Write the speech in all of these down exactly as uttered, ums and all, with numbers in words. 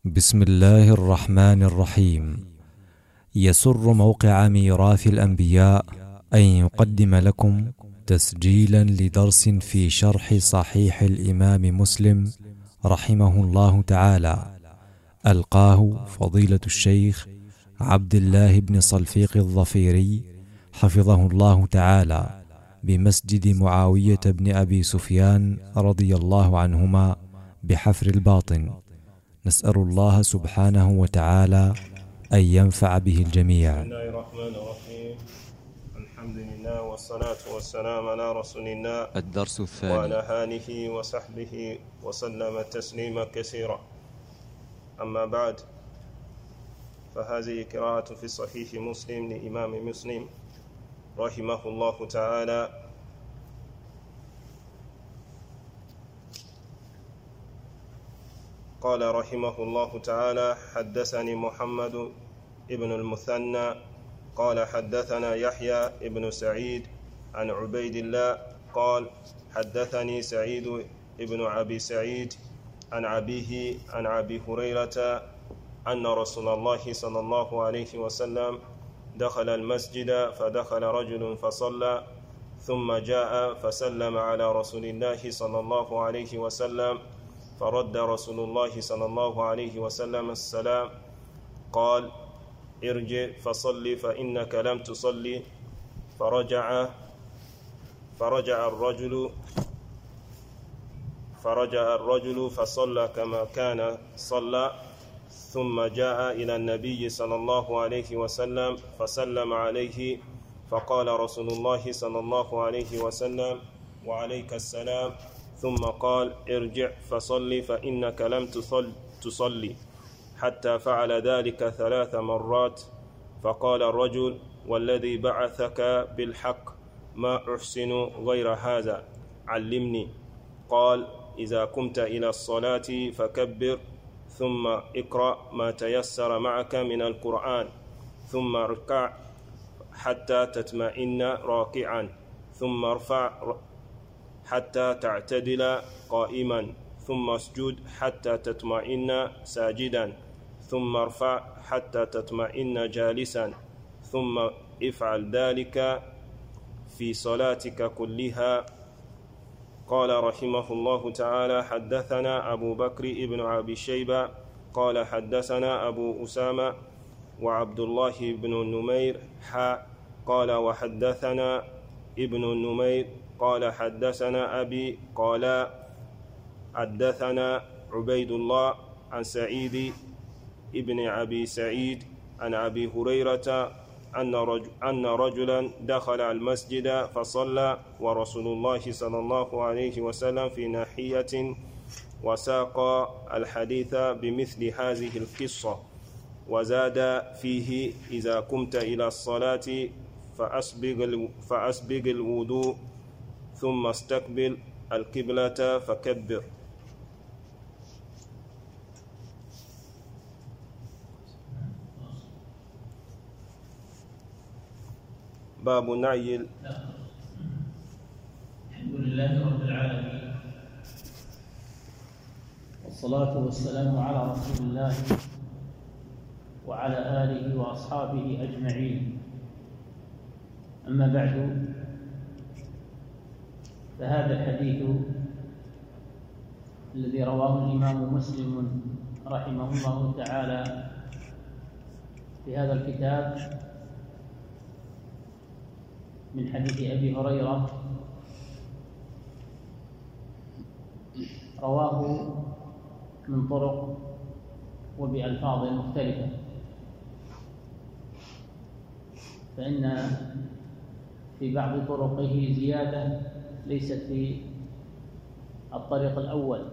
بسم الله الرحمن الرحيم. يسر موقع ميراث الأنبياء أن يقدم لكم تسجيلا لدرس في شرح صحيح الإمام مسلم رحمه الله تعالى، ألقاه فضيلة الشيخ عبد الله بن صلفيق الظفيري حفظه الله تعالى بمسجد معاوية بن أبي سفيان رضي الله عنهما بحفر الباطن. نسأل الله سبحانه وتعالى أن ينفع به الجميع. بسم الله الرحمن الرحيم. الحمد لله والصلاة والسلام على رسول الله الدرس الثاني. وعلى آله وصحبه وسلم تسليما كثيرا. أما بعد، فهذه قراءة في صحيح مسلم لإمام مسلم رحمه الله تعالى. قال رحمه الله تعالى: حدثني محمد ابن المثنى قال حدثنا يحيى ابن سعيد عن عبيد الله قال حدثني سعيد ابن أبي سعيد عن أبيه عن أبي هريرة أن رسول الله صلى الله عليه وسلم دخل المسجد فدخل رجل فصلى ثم جاء فسلم على رسول الله صلى الله عليه وسلم فرد رسول الله صلى الله عليه وسلم السلام قال: ارجع فصل فإنك لم تصلي. فرجع فرجع الرجل فرجع الرجل فصلى كما كان صلى، ثم جاء إلى النبي صلى الله عليه وسلم فسلم عليه، فقال رسول الله صلى الله عليه وسلم: وعليك السلام. ثم قال: ارجع فصل فإنك لم تصل تصلي، حتى فعل ذلك ثلاث مرات. فقال الرجل: والذي بعثك بالحق ما أحسن غير هذا، علمني. قال: إذا قمت إلى الصلاة فكبر، ثم اقرأ ما تيسر معك من القرآن، ثم اركع حتى تطمئن راكعا، ثم ارفع حتى تعتدل قائما، ثم اسجد حتى تطمئن ساجدا، ثم ارفع حتى تطمئن جالسا، ثم افعل ذلك في صلاتك كلها. قال رحمه الله تعالى: حدثنا أبو بكر ابن أبي شيبة قال حدثنا أبو أسامة وعبد الله بن النمير حا قال وحدثنا ابن النمير قال حدثنا أبي قال حدثنا عبيد الله عن سعيد ابن أبي سعيد عن أبي هريرة أن رجل أن رجلا دخل المسجد فصلى ورسول الله صلى الله عليه وسلم في ناحية، وساق الحديث بمثل هذه القصة، وزاد فيه: إذا قمت إلى الصلاة فأسبغ فأسبغ الوضوء، ثم استقبل القبلة فكبر. باب نعي. الحمد لله رب العالمين، والصلاة والسلام على رسول الله وعلى آله وأصحابه أجمعين. أما بعد، فهذا الحديث الذي رواه الإمام مسلم رحمه الله تعالى في هذا الكتاب من حديث أبي هريرة رواه من طرق وبألفاظ مختلفة، فإن في بعض طرقه زيادة ليست في الطريق الأول،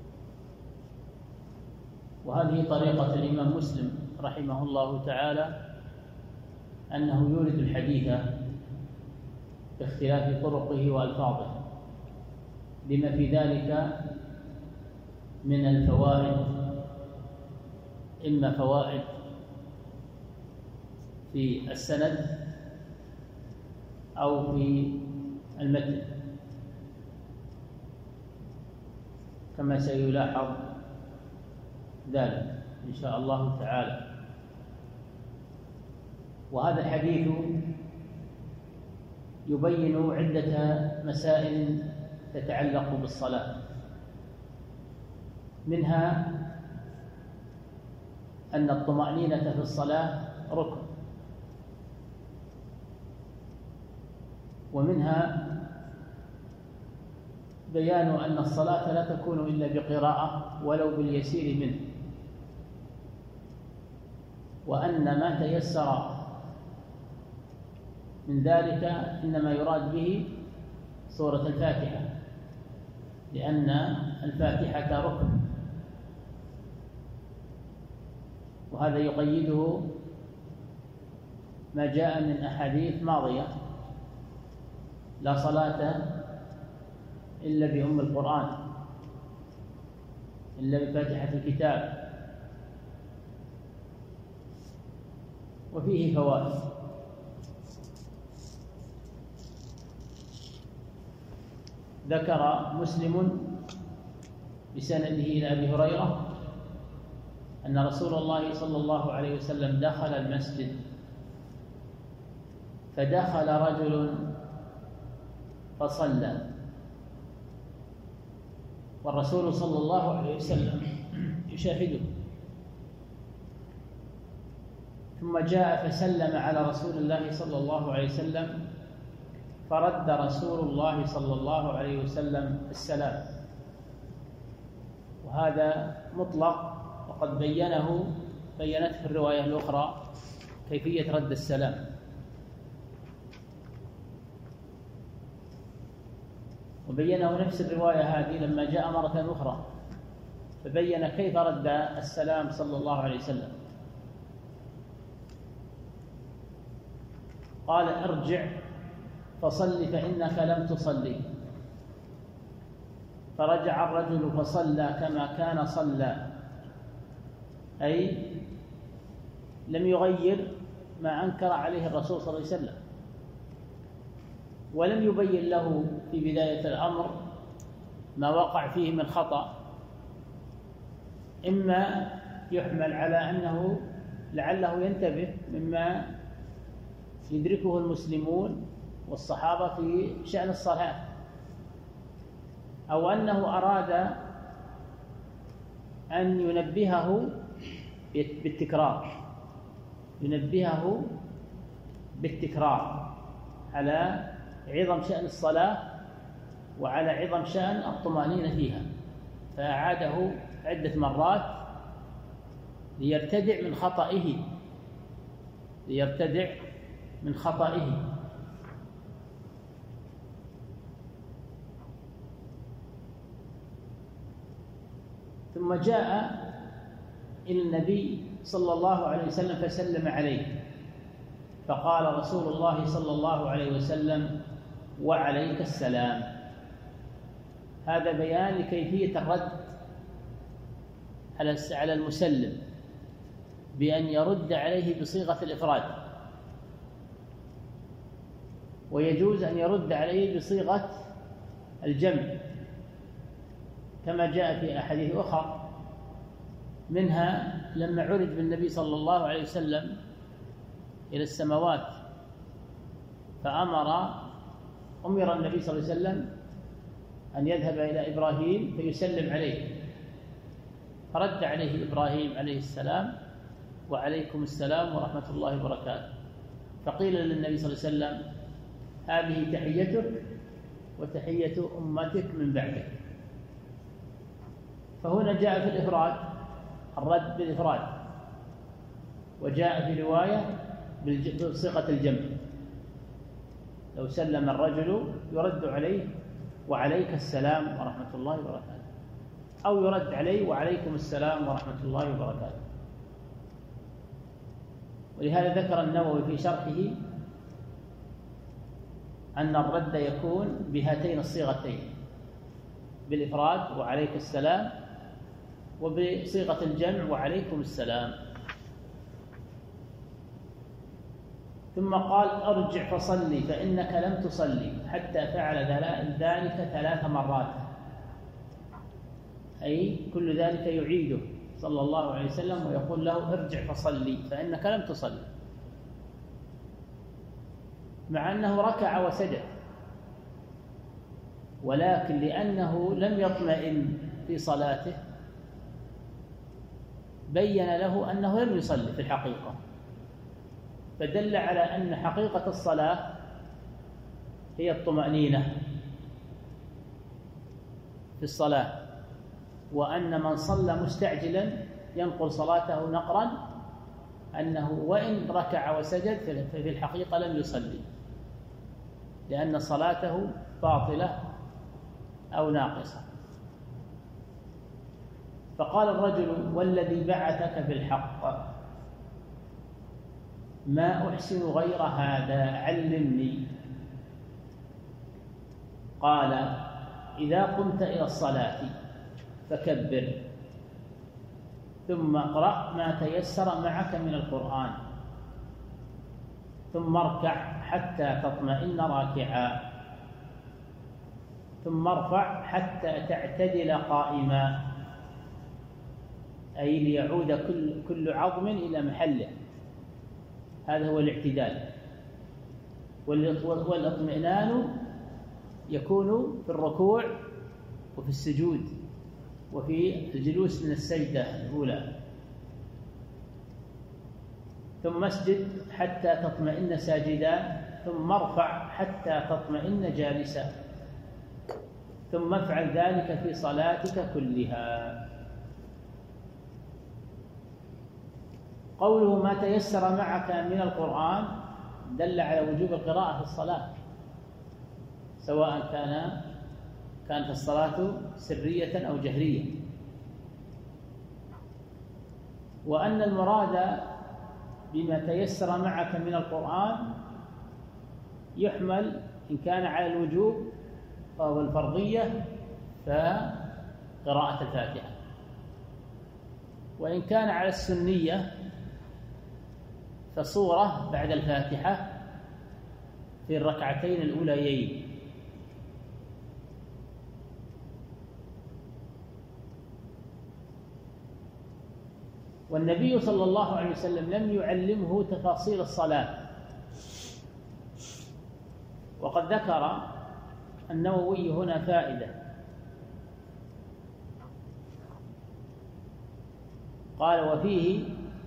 وهذه طريقة الإمام مسلم رحمه الله تعالى، أنه يورد الحديث باختلاف طرقه وألفاظه بما في ذلك من الفوائد، إما فوائد في السند أو في المتن، كما سيلاحظ ذلك. إن شاء الله تعالى. وهذا الحديث يبين عدة مسائل تتعلق بالصلاة، منها أن الطمأنينة في الصلاة ركن، ومنها بيان أن الصلاة لا تكون إلا بقراءة ولو باليسير منه، وأن ما تيسر من ذلك إنما يراد به سورة الفاتحة، لأن الفاتحة ركن، وهذا يقيده ما جاء من أحاديث ماضية: لا صلاة إلا بأم القرآن، إلا بفاتحة الكتاب. وفيه فوائد. ذكر مسلم بسنده إلى أبي هريرة أن رسول الله صلى الله عليه وسلم دخل المسجد، فدخل رجل فصلى، والرسول صلى الله عليه وسلم يشاهده، ثم جاء فسلم على رسول الله صلى الله عليه وسلم، فرد رسول الله صلى الله عليه وسلم السلام. وهذا مطلق، وقد بينه بينته في الرواية الأخرى كيفية رد السلام. وبينه نفس الرواية هذه لما جاء مرة أخرى، فبين كيف رد السلام صلى الله عليه وسلم. قال: ارجع فصل فإنك لم تصلي. فرجع الرجل فصلى كما كان صلى، أي لم يغير ما أنكر عليه الرسول صلى الله عليه وسلم، ولم يبين له في بداية الأمر ما وقع فيه من خطأ، إما يحمل على أنه لعله ينتبه مما يدركه المسلمون والصحابة في شأن الصلاة، أو أنه أراد أن ينبهه بالتكرار ينبهه بالتكرار على عظم شأن الصلاة وعلى عظم شأن الطمأنينة فيها، فأعاده عدة مرات ليرتدع من خطئه ليرتدع من خطئه ثم جاء إلى النبي صلى الله عليه وسلم فسلم عليه، فقال رسول الله صلى الله عليه وسلم: وعليك السلام. هذا بيان لكيفية الرد على المسلم، بأن يرد عليه بصيغة الإفراد، ويجوز أن يرد عليه بصيغة الجمع كما جاء في أحاديث أخرى، منها لما عرج بالنبي صلى الله عليه وسلم إلى السماوات، فأمر أمر النبي صلى الله عليه وسلم أن يذهب إلى إبراهيم فيسلم عليه، فرد عليه إبراهيم عليه السلام: وعليكم السلام ورحمة الله وبركاته. فقيل للنبي صلى الله عليه وسلم: هذه تحيتك وتحية أمتك من بعدك. فهنا جاء في الإفراد الرد بالإفراد، وجاء في رواية بصيغة الجمع، لو سلم الرجل يرد عليه: وعليك السلام ورحمة الله وبركاته، أو يرد عليه: وعليكم السلام ورحمة الله وبركاته. ولهذا ذكر النووي في شرحه أن الرد يكون بهاتين الصيغتين، بالإفراد وعليك السلام، وبصيغة الجمع وعليكم السلام. ثم قال: ارجع فصلي فإنك لم تصلي، حتى فعل ذلك ثلاث مرات، أي كل ذلك يعيده صلى الله عليه وسلم ويقول له ارجع فصلي فإنك لم تصلي، مع أنه ركع وسجد، ولكن لأنه لم يطمئن في صلاته بين له أنه لم يصلي في الحقيقة، فدل على أن حقيقة الصلاة هي الطمأنينة في الصلاة، وأن من صلى مستعجلا ينقل صلاته نقرا أنه وإن ركع وسجد ففي الحقيقة لم يصلي، لأن صلاته باطلة أو ناقصة. فقال الرجل والذي بعثك بالحق ما أحسن غير هذا علمني. قال إذا قمت إلى الصلاة فكبر، ثم اقرأ ما تيسر معك من القرآن، ثم اركع حتى تطمئن راكعا، ثم ارفع حتى تعتدل قائما، أي ليعود كل كل عظم إلى محله، هذا هو الاعتدال. والاطمئنان يكون في الركوع وفي السجود وفي الجلوس من السجدة الأولى. ثم اسجد حتى تطمئن ساجدا، ثم ارفع حتى تطمئن جالسا، ثم افعل ذلك في صلاتك كلها. قوله ما تيسر معك من القرآن دل على وجوب القراءة في الصلاة، سواء كان كانت الصلاة سرية أو جهرية، وأن المراد بما تيسر معك من القرآن يحمل إن كان على الوجوب أو الفرضية فقراءة الفاتحة، وإن كان على السنية فصورة بعد الفاتحة في الركعتين الأوليين. والنبي صلى الله عليه وسلم لم يعلمه تفاصيل الصلاة، وقد ذكر النووي هنا فائدة، قال وفيه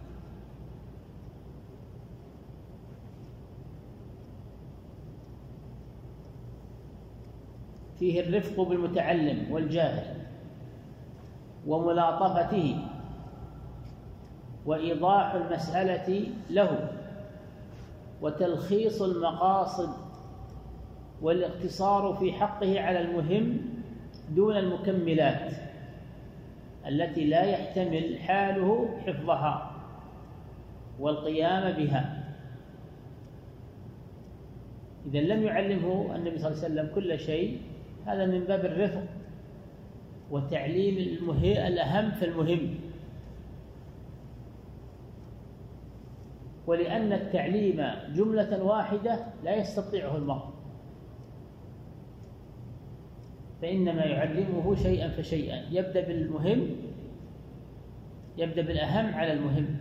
فيه الرفق بالمتعلم والجاهل وملاطفته وإيضاح المسألة له وتلخيص المقاصد والاقتصار في حقه على المهم دون المكملات التي لا يحتمل حاله حفظها والقيام بها. إذا لم يعلمه النبي صلى الله عليه وسلم كل شيء، هذا من باب الرفق وتعليم المهم الأهم فالمهم، ولأن التعليم جملة واحدة لا يستطيعه المرء، فإنما يعلمه شيئا فشيئا، يبدأ بالمهم، يبدأ بالأهم على المهم.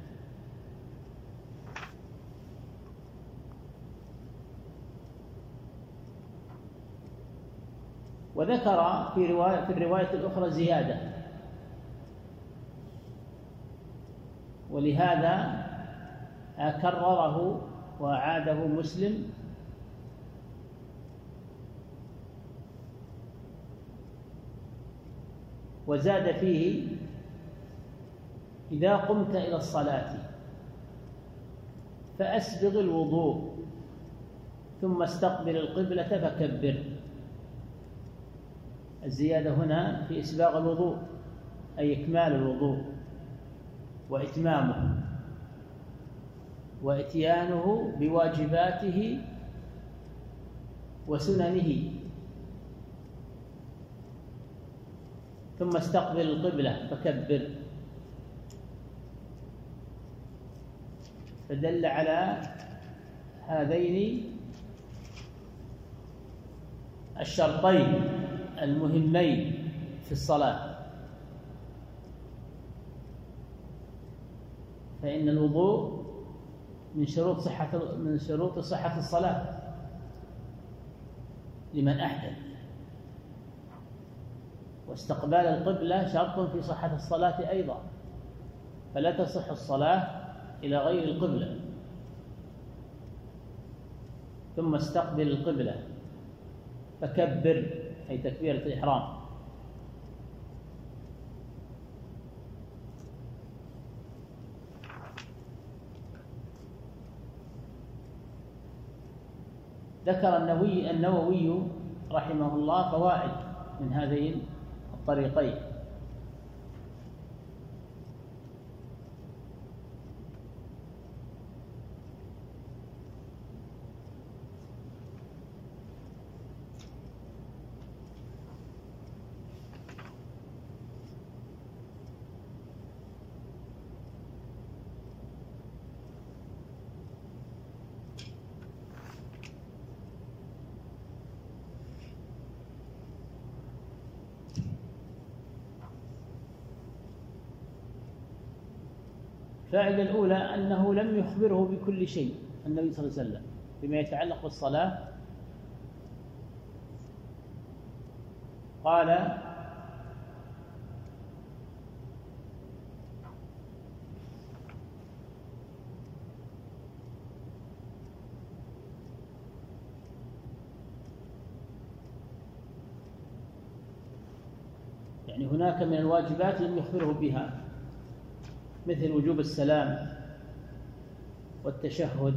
وذكر في رواية في الرواية الأخرى زيادة، ولهذا كرره وأعاده مسلم وزاد فيه إذا قمت إلى الصلاة فأسبغ الوضوء ثم استقبل القبلة فكبر. الزيادة هنا في إسباغ الوضوء أي إكمال الوضوء وإتمامه وإتيانه بواجباته وسننه، ثم استقبل القبلة فكبر، فدل على هذين الشرطين المهمين في الصلاة. فإن الوضوء من شروط صحة من شروط صحة الصلاة لمن أحدث، واستقبال القبلة شرط في صحة الصلاة أيضا، فلا تصح الصلاة إلى غير القبلة. ثم استقبل القبلة فكبر، أي تكبيرة الإحرام. ذكر النووي النووي رحمه الله فوائد من هذين الطريقين. الفائدة الأولى أنه لم يخبره بكل شيء النبي صلى الله عليه وسلم بما يتعلق بالصلاة. قال: يعني هناك من الواجبات لم يخبره بها، مثل وجوب السلام والتشهد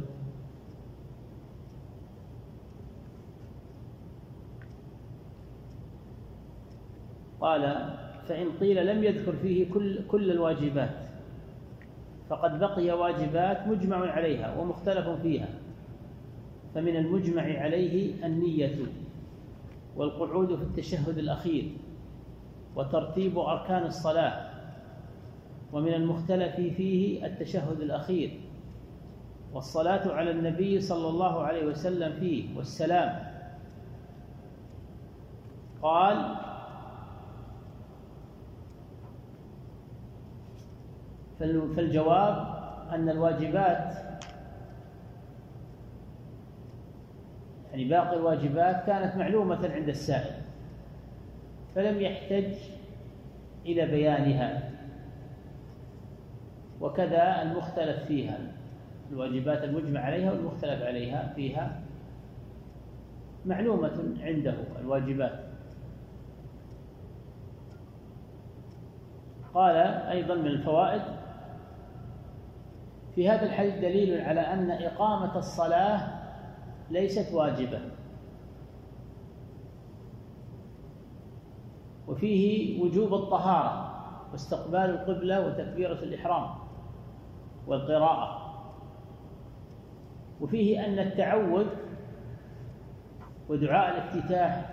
قال: فإن قيل لم يذكر فيه كل, كل الواجبات فقد بقي واجبات مجمع عليها ومختلف فيها، فمن المجمع عليه النية والقعود في التشهد الأخير وترتيب أركان الصلاة، ومن المختلف فيه التشهد الأخير والصلاة على النبي صلى الله عليه وسلم فيه والسلام. قال: فالجواب أن الواجبات يعني باقي الواجبات كانت معلومة عند السائل فلم يحتج إلى بيانها، وكذا المختلف فيها، الواجبات المجمع عليها والمختلف عليها فيها معلومة عنده الواجبات. قال أيضا من الفوائد: في هذا الحديث دليل على أن إقامة الصلاة ليست واجبة، وفيه وجوب الطهارة واستقبال القبلة وتكبيرة الإحرام والقراءة، وفيه أن التعوذ ودعاء الافتتاح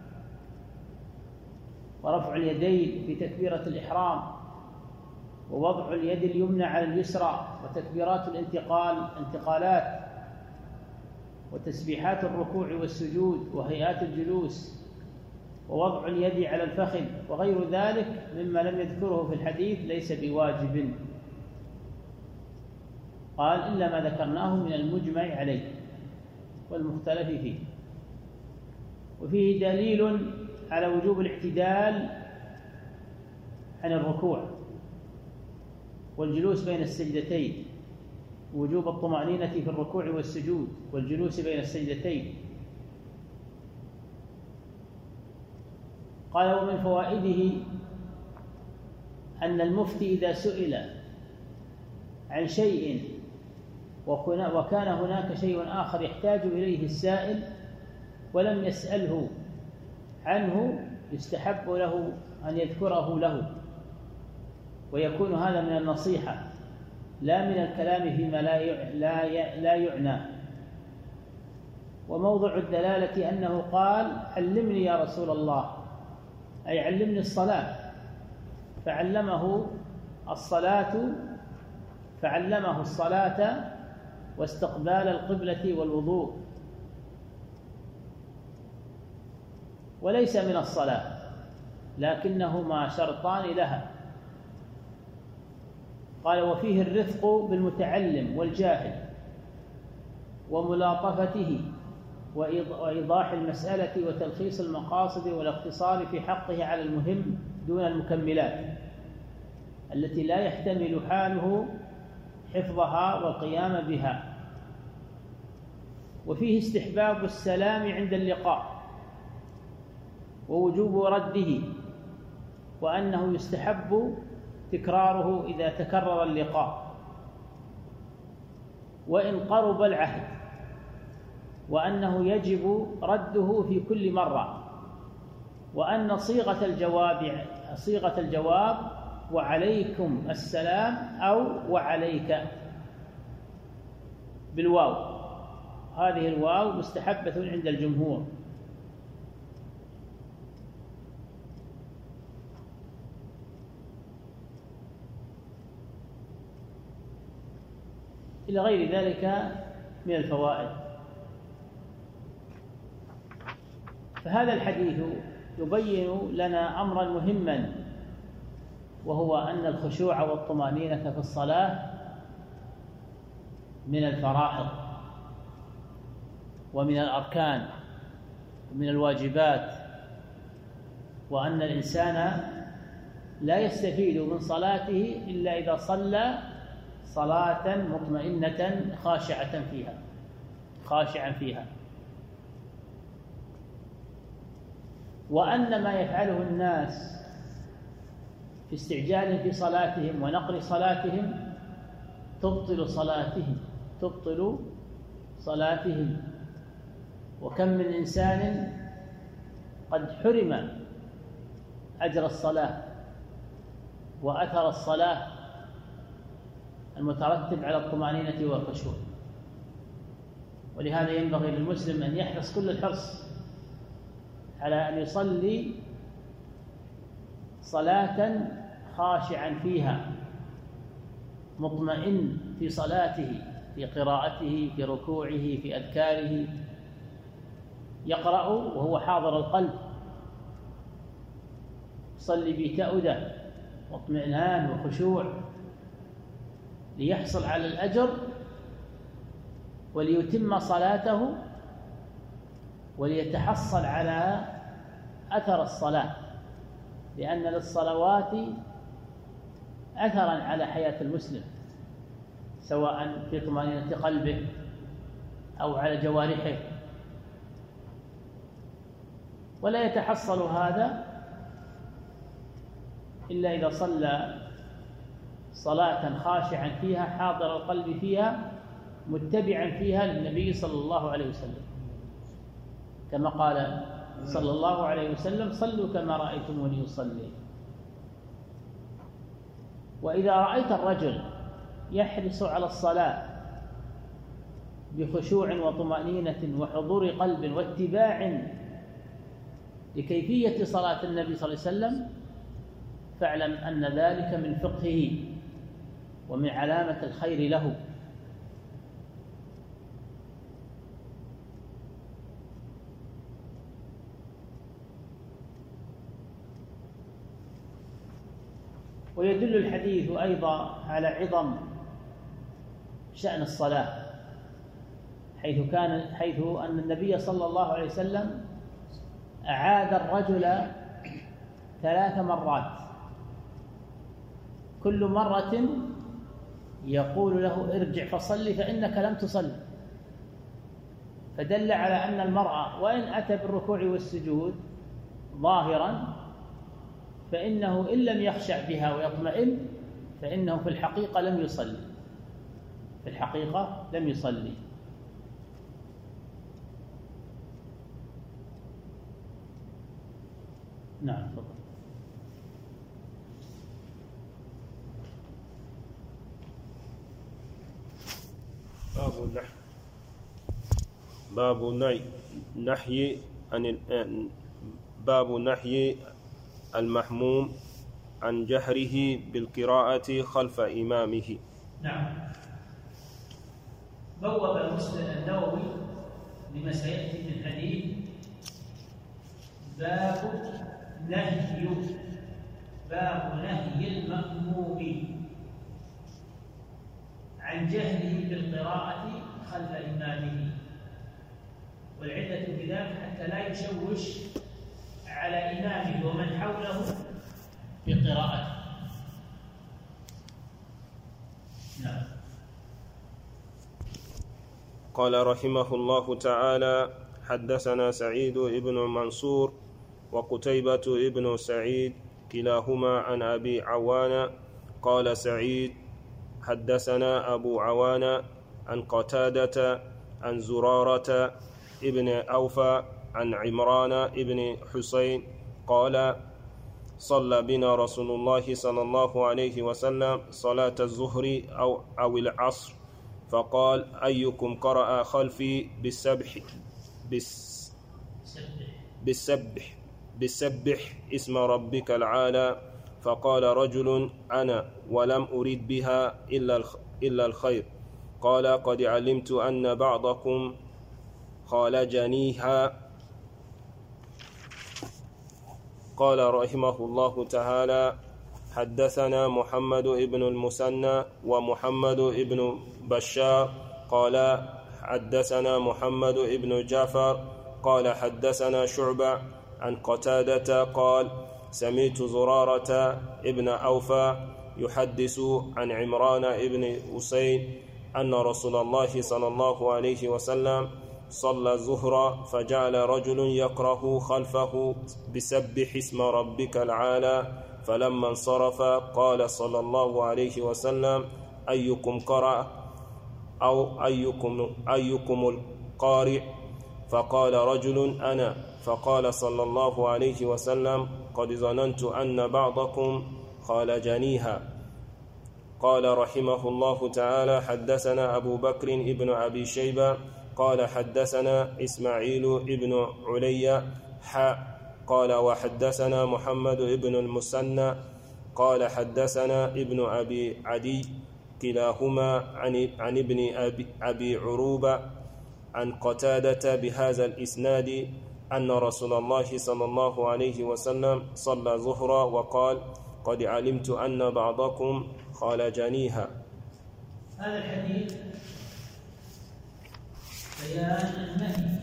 ورفع اليدين في تكبيرة الإحرام ووضع اليد اليمنى على اليسرى وتكبيرات الانتقال انتقالات وتسبيحات الركوع والسجود وهيئات الجلوس ووضع اليد على الفخذ وغير ذلك مما لم يذكره في الحديث ليس بواجب. قال: إلا ما ذكرناه من المجمع عليه والمختلف فيه. وفيه دليل على وجوب الاعتدال عن الركوع والجلوس بين السجدتين، ووجوب الطمأنينة في الركوع والسجود والجلوس بين السجدتين. قال: ومن فوائده أن المفتي إذا سئل عن شيء وكان هناك شيء آخر يحتاج إليه السائل ولم يسأله عنه يستحب له أن يذكره له، ويكون هذا من النصيحة لا من الكلام فيما لا يعنى. وموضع الدلالة أنه قال: علمني يا رسول الله، أي علمني الصلاة، فعلمه الصلاة فعلمه الصلاة واستقبال القبلة والوضوء، وليس من الصلاة لكنهما شرطان لها. قال: وفيه الرفق بالمتعلم والجاهل وملاطفته وإيضاح المسألة وتلخيص المقاصد والاقتصار في حقه على المهم دون المكملات التي لا يحتمل حاله حفظها والقيام بها. وفيه استحباب السلام عند اللقاء ووجوب رده، وأنه يستحب تكراره إذا تكرر اللقاء وإن قرب العهد، وأنه يجب رده في كل مرة، وأن صيغة الجواب صيغة الجواب وعليكم السلام أو وعليك بالواو، هذه الواو مستحبة عند الجمهور. إلى غير ذلك من الفوائد. فهذا الحديث يبين لنا أمرا مهما، وهو أن الخشوع والطمأنينة في الصلاة من الفرائض ومن الأركان ومن الواجبات، وأن الإنسان لا يستفيد من صلاته إلا إذا صلى صلاة مطمئنة خاشعة فيها خاشعا فيها وأن ما يفعله الناس في استعجال في صلاتهم ونقر صلاتهم تبطل صلاتهم تبطل صلاتهم وكم من إنسان قد حرم أجر الصلاة وأثر الصلاة المترتب على الطمأنينة والخشوع. ولهذا ينبغي للمسلم أن يحرص كل الحرص على أن يصلي صلاة خاشعا فيها مطمئن في صلاته، في قراءته، في ركوعه، في أذكاره، يقرأ وهو حاضر القلب، يصلي بتأودة واطمئنان وخشوع ليحصل على الأجر وليتم صلاته وليتحصل على أثر الصلاة، لأن للصلوات أثرا على حياة المسلم سواء في طمأنينة قلبه أو على جوارحه، ولا يتحصل هذا إلا إذا صلى صلاة خاشعا فيها حاضر القلب فيها متبعا فيها للنبي صلى الله عليه وسلم، كما قال صلى الله عليه وسلم: صلوا كما رأيتموني أصلي. وإذا رأيت الرجل يحرص على الصلاة بخشوع وطمأنينة وحضور قلب واتباع لكيفية صلاة النبي صلى الله عليه وسلم، فاعلم أن ذلك من فقهه ومن علامة الخير له. ويدل الحديث أيضا على عظم شأن الصلاة، حيث كان حيث أن النبي صلى الله عليه وسلم أعاد الرجل ثلاث مرات، كل مرة يقول له: ارجع فصل فإنك لم تصل، فدل على أن المرأة وإن أتى بالركوع والسجود ظاهرا فإنه إن لم يخشع بها ويطمئن فإنه في الحقيقة لم يصلي في الحقيقة لم يصلي. نعم تفضل. باب النحي باب النهي نحي عن باب نحي المحموم عن جهره بالقراءة خلف إمامه. نعم. بوب مسلم النووي لما سيأتي في الحديث باب نهي باب نهي المأموم عن جهله بالقراءة خلف إمامه، والعلة في ذلك حتى لا يشوش على إمامه ومن حوله بقراءته. نعم. قال رحمه الله تعالى: حدثنا سعيد بن منصور وقتيبة بن سعيد كلاهما عن أبي عوان قال سعيد: حدثنا أبو عوان عن قتادة عن زرارة ابن أوفى عن عمران ابن حسين قال: صلى بنا رسول الله صلى الله عليه وسلم صلاة الظهر أو, أو العصر، فقال: أيكم قرأ خلفي بالسبح بس بالسبح بالسبح اسم ربك العالى؟ فقال رجل: أنا، ولم أريد بها إلا الخير. قال: قد علمت أن بعضكم خالجنيها. قال رحمه الله تعالى: حدثنا محمد بن المثنى ومحمد بن بشار قال حدثنا محمد بن جعفر قال حدثنا شعبة عن قتادة قال: سمعت زرارة ابن أوفى يحدث عن عمران ابن حسين أن رسول الله صلى الله عليه وسلم صلى الظهر فجعل رجل يقرأ خلفه بسبح اسم ربك العالى، فلما انصرف قال صلى الله عليه وسلم: أيكم قرأ أو أيكم, أيكم القارئ؟ فقال رجل: أنا. فقال صلى الله عليه وسلم: قد ظننت أن بعضكم خالجنيها. قال رحمه الله تعالى: حدثنا أبو بكر ابن أبي شيبة قال حدثنا إسماعيل ابن علي حاء قال وحدثنا محمد ابن المثنى قال حدثنا ابن أبي عدي كلاهما عن, عن ابن أبي, أبي عروبة عن قتادة بهذا الإسناد أن رسول الله صلى الله عليه وسلم صلى ظهرا وقال: قد علمت أن بعضكم خالجنيها. هذا الحديث بيان النهي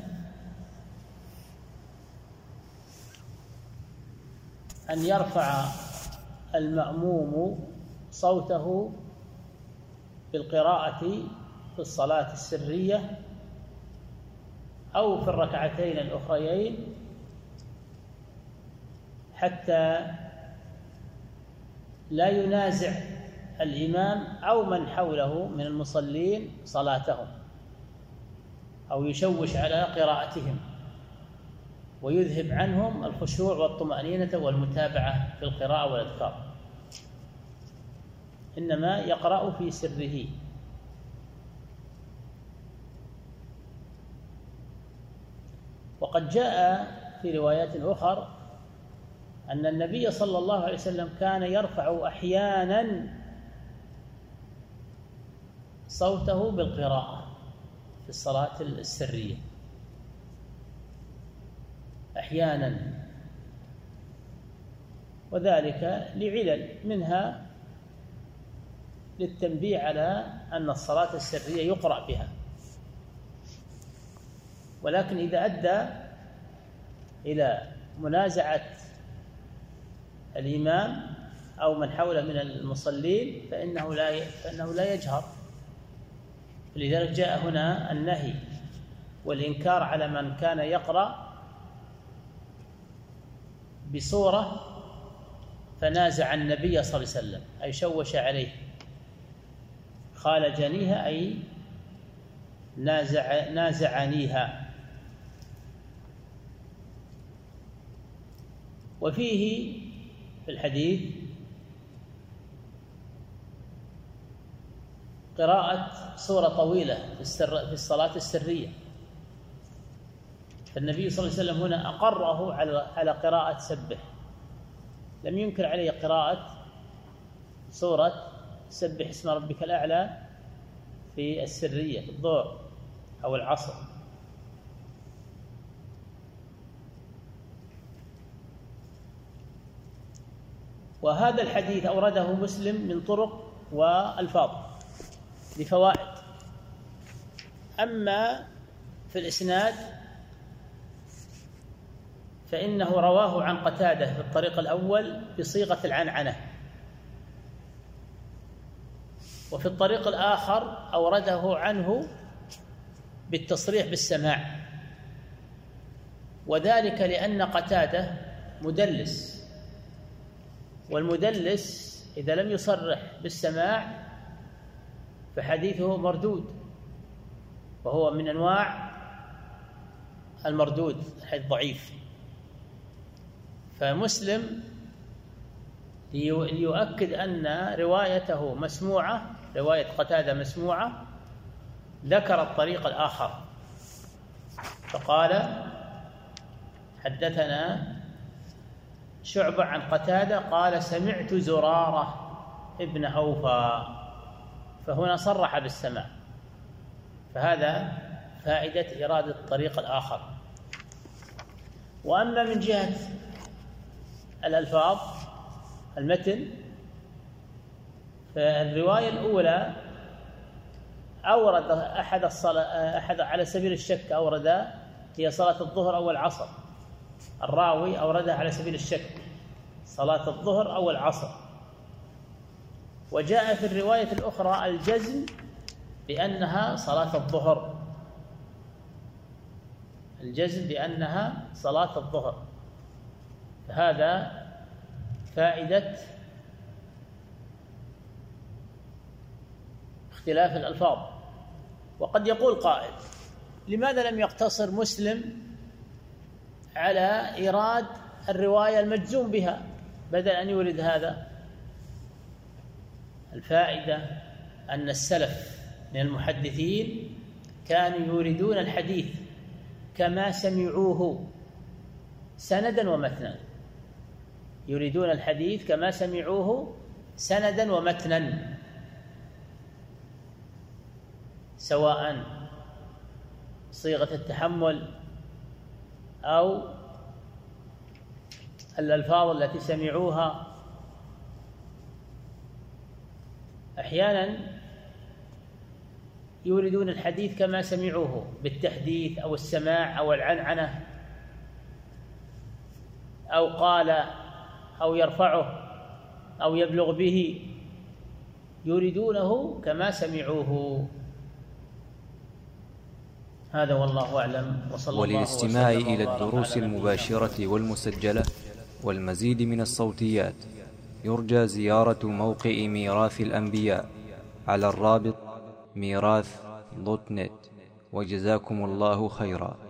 أن يرفع المأموم صوته بالقراءة في الصلاة السرية أو في الركعتين الأخريين حتى لا ينازع الإمام أو من حوله من المصلين صلاتهم أو يشوش على قراءتهم ويذهب عنهم الخشوع والطمأنينة والمتابعة في القراءة والأذكار، إنما يقرأ في سره. وقد جاء في روايات أخرى أن النبي صلى الله عليه وسلم كان يرفع أحيانا صوته بالقراءة في الصلاة السرية أحيانا، وذلك لعلل، منها للتنبيه على أن الصلاة السرية يقرأ بها، ولكن إذا أدى إلى منازعة الإمام أو من حوله من المصلين فإنه لا فإنه لا يجهر. لذلك جاء هنا النهي والإنكار على من كان يقرأ بصورة فنازع النبي صلى الله عليه وسلم أي شوش عليه. خالجنيها أي نازع نازعنيها. وفيه في الحديث قراءة سورة طويلة في الصلاة السرية، فالنبي صلى الله عليه وسلم هنا أقره على قراءة سبح، لم ينكر عليه قراءة سورة سبح اسم ربك الأعلى في السرية في الظهر أو العصر. وهذا الحديث أورده مسلم من طرق والفاظ، لفوائد. أما في الإسناد فإنه رواه عن قتادة في الطريق الأول بصيغة العنعنة، وفي الطريق الآخر أورده عنه بالتصريح بالسماع، وذلك لأن قتادة مدلس، والمدلس إذا لم يصرح بالسماع فحديثه مردود، وهو من أنواع المردود الحديث ضعيف. فمسلم ليؤكد أن روايته مسموعة، رواية قتادة مسموعة، ذكر الطريق الآخر فقال حدثنا شعبة عن قتادة قال سمعت زرارة ابن أوفى، فهنا صرح بالسماع، فهذا فائدة إرادة الطريق الآخر. وأما من جهة الألفاظ المتن فالرواية الأولى أورد أحد الصلاة أحد على سبيل الشك، أورد هي صلاة الظهر أو العصر، الراوي أوردها على سبيل الشك صلاة الظهر أو العصر. وجاء في الرواية الأخرى الجزم بأنها صلاة الظهر، الجزم بأنها صلاة الظهر، فهذا فائدة اختلاف الألفاظ. وقد يقول قائل لماذا لم يقتصر مسلم على إيراد الرواية المجزوم بها بدل أن يورد هذا؟ الفائدة أن السلف من المحدثين كانوا يوردون الحديث كما سمعوه سندا ومتنا، يريدون الحديث كما سمعوه سندا ومتنا، سواء صيغة التحمل أو الألفاظ التي سمعوها. أحيانا يوردون الحديث كما سمعوه بالتحديث أو السماع أو العنعنة، أو قال أو يرفعه أو يبلغ به، يريدونه كما سمعوه. هذا والله أعلم، وصلى الله وللاستماع وسلم إلى وبارك الدروس على نبينا المباشرة والمسجلة والمزيد من الصوتيات يرجى زيارة موقع ميراث الأنبياء على الرابط ميراث دوت نت. وجزاكم الله خيرا.